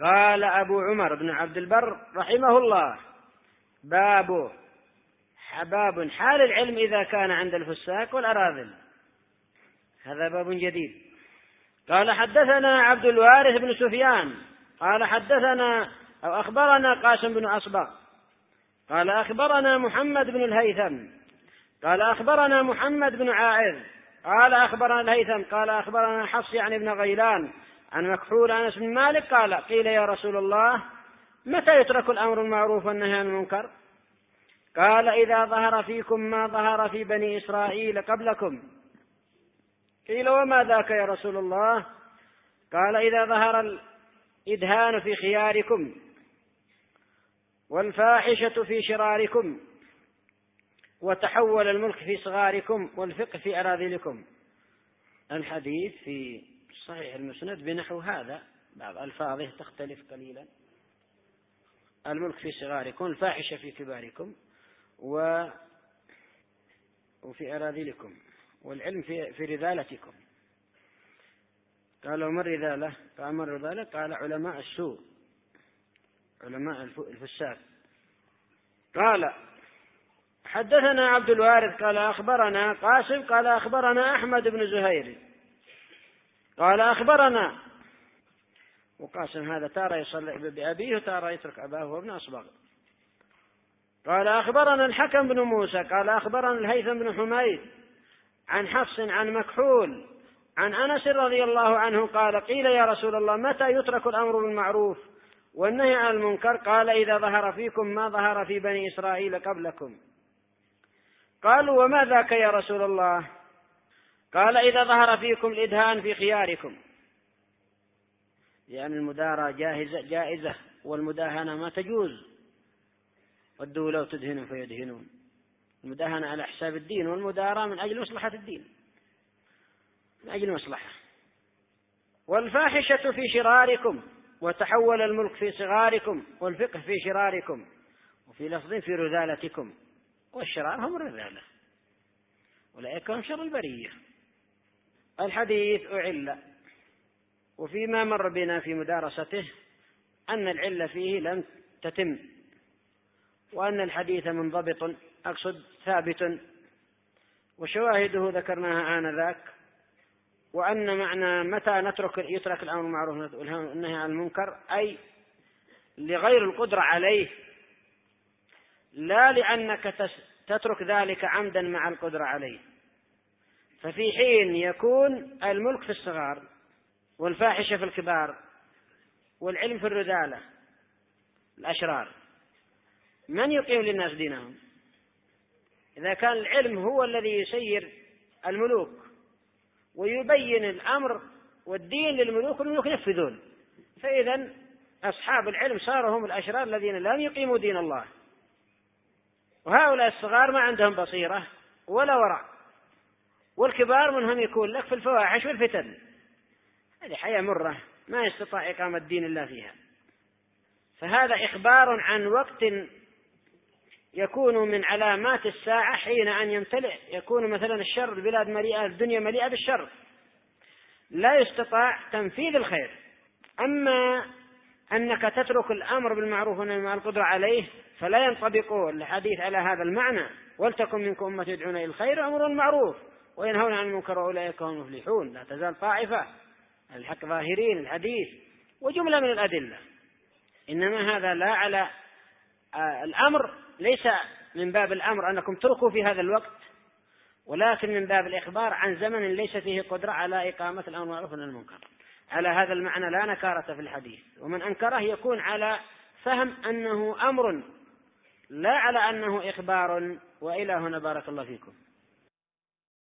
قال أبو عمر بن عبد البر رحمه الله: باب حال العلم إذا كان عند الفساق والأراذل. هذا باب جديد. قال: حدثنا عبد الوارث بن سفيان قال أخبرنا قاسم بن أصبغ قال أخبرنا محمد بن الهيثم قال أخبرنا محمد بن عائذ قال أخبرنا الهيثم قال أخبرنا حفص يعني بن غيلان عن مكحول أنس بن مالك قال: قيل يا رسول الله متى يترك الأمر المعروف والنهي عن المنكر؟ قال: إذا ظهر فيكم ما ظهر في بني إسرائيل قبلكم. قيل: وما ذاك يا رسول الله؟ قال: إذا ظهر الإدهان في خياركم والفاحشة في شراركم وتحول الملك في صغاركم والفقه في أراذلكم. الحديث في صحيح المسند بنحو هذا، بعض ألفاظه تختلف قليلا: الملك في صغاركم، الفاحشة في كباركم، وفي أراذلكم، والعلم في رذالتكم. قالوا: ما الرذالة؟ قال: ما الرذالة؟ قال: علماء السوء، علماء الفساد. قال: حدثنا عبد الوارث قال أخبرنا قاسم قال أخبرنا أحمد بن زهير قال أخبرنا، وقاسم هذا تارة يصلي بأبيه وتارة يترك أباه وابن أصبغ. قال: أخبرنا الحكم بن موسى قال أخبرنا الهيثم بن حميد عن حفص عن مكحول عن أنس رضي الله عنه قال: قيل يا رسول الله متى يترك الأمر بالمعروف والنهي عن المنكر؟ قال: إذا ظهر فيكم ما ظهر في بني إسرائيل قبلكم. قالوا: وما ذاك يا رسول الله؟ قال: إذا ظهر فيكم الإدهان في خياركم، يعني المداراة جائزة والمداهنة ما تجوز، ودوا لو تدهنوا فيدهنون. المداهنة على حساب الدين، والمداراة من أجل مصلحة الدين، من أجل مصلحة. والفاحشة في شراركم وتحول الملك في صغاركم والفقه في شراركم، وفي لفظ في رذالتكم. والشرار هم الرذالة، أولئك هم شر البرية. الحديث أعل، وفيما مر بنا في مدارسته أن العلة فيه لم تتم، وأن الحديث منضبط، أقصد ثابت، وشواهده ذكرناها آنذاك. وأن معنى متى يترك الأمر المعروف والنهي عن المنكر أي لغير القدرة عليه، لا لأنك تترك ذلك عمدا مع القدرة عليه. ففي حين يكون الملك في الصغار والفاحشة في الكبار والعلم في الرذالة الأشرار، من يقيم للناس دينهم؟ إذا كان العلم هو الذي يسير الملوك ويبين الأمر والدين للملوك، والملوك ينفذون، فإذا أصحاب العلم صاروا هم الأشرار الذين لم يقيموا دين الله. وهؤلاء الصغار ما عندهم بصيرة ولا ورع، والكبار منهم يكون لك في الفواحش والفتن. هذه حياة مرة ما يستطيع إقامة دين الله فيها. فهذا إخبار عن وقت يكون من علامات الساعة، حين أن يمتلئ يكون مثلا الشر، البلاد مليئة، الدنيا مليئة بالشر، لا يستطاع تنفيذ الخير. أما أنك تترك الأمر بالمعروف والنهي عن القدرة عليه فلا ينطبق الحديث على هذا المعنى: ولتكن منكم أمة يدعون إلى الخير ويأمرون بالمعروف وينهون عن المنكر وأولئك هم المفلحون. لا تزال طائفة الحق ظاهرين، الحديث وجملة من الأدلة. إنما هذا لا على الأمر، ليس من باب الأمر أنكم تركوا في هذا الوقت، ولكن من باب الإخبار عن زمن ليس فيه قدرة على إقامة الأمر بالمعروف والنهي عن المنكر. على هذا المعنى لا نكارة في الحديث، ومن أنكره يكون على فهم أنه أمر لا على أنه إخبار. وإلى هنا بارك الله فيكم.